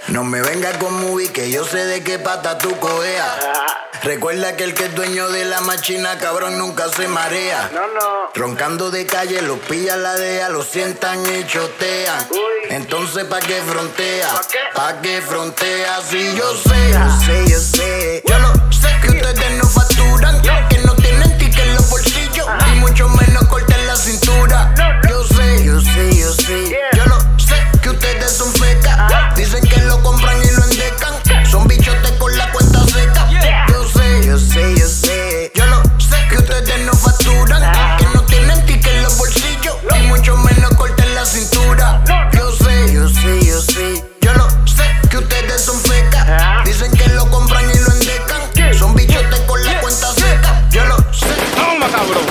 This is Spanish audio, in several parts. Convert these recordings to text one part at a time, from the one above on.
No me vengas con movie que yo sé de qué pata tú cojeas. Recuerda que el que es dueño de la machina, cabrón, nunca se marea. No. Roncando de calle, los pilla la DEA, los sientan y chotean. Uy. Entonces, ¿pa' qué frontea? ¿Pa' qué? ¿Pa' qué frontea? Si yo sé. Yo lo sé que ustedes no facturan, que no tienen ticket en los bolsillos, y mucho menos corte en la cintura. Yo sé. Yo lo sé que ustedes son fecas. Dicen que lo compran y lo endecan. Son bichotes con la cuenta seca. Yo sé. Yo lo sé que ustedes no facturan, que no tienen ticket en los bolsillos, y mucho menos corte en la cintura. Yo sé. Yo lo sé que ustedes son fecas. Dicen que lo compran y lo endecan. Son bichotes con la cuenta seca. Yo lo sé. Toma, cabrón.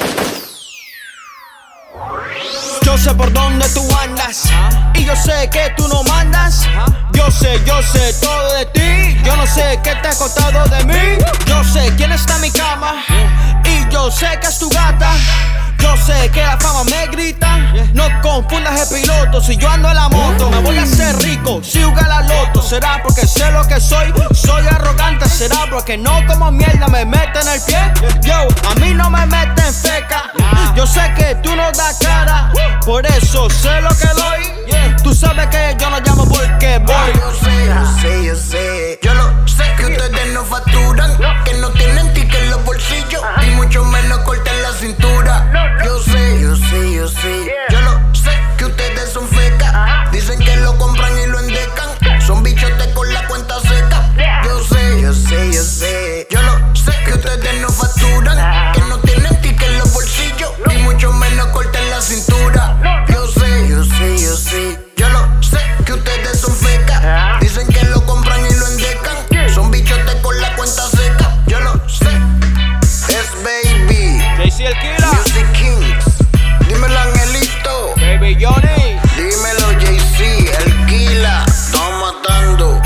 Yo sé por dónde tú andas y yo sé que tú no mandas. Yo sé todo de ti. Yo no sé qué te ha costado de mí. Yo sé quién está en mi cama y yo sé que es tu gata. Yo sé que la fama me grita. No confundas el piloto. Si yo ando en la moto, me voy a hacer rico si jugar la loto. Será porque sé lo que soy. Soy arrogante. Será porque no como mierda me meten el pie. Yo, a mí no me meten feca. Yo sé que tú no das cara. Por eso sé lo que doy. Tú sabes que yo no llamo porque voy. Yo sé. Yo lo sé que ustedes no facturan, que no tienen ticket en los bolsillos, y mucho menos corte en la cintura. Yo sé. Yo lo sé que ustedes son fecas. Dicen que lo compran y lo endecan. Son bichotes con la cuenta seca. Yo sé. Yo lo sé que ustedes no facturan, que no tienen ticket en los bolsillos, y mucho menos corte en la cintura. Yo sé. Yo lo sé que ustedes son fecas. Dicen que lo compran y lo endecan. Son bichotes con la cuenta seca. Yo lo sé. Es Baby, JC el Killa, Music Kings. Dímelo, Angelito. Baby Johnny. Dímelo, JC, el Killa. Estamos matando.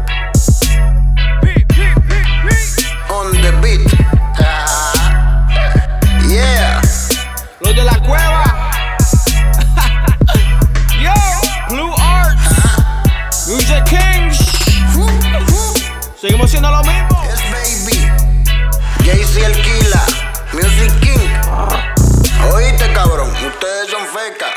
On the beat. Yeah. Los de la cueva. Yo, Blue Arts, Music Kings. Seguimos siendo lo mismo. Es Baby, JC el Killa, Music King. Oíste, cabrón, ustedes son fecas.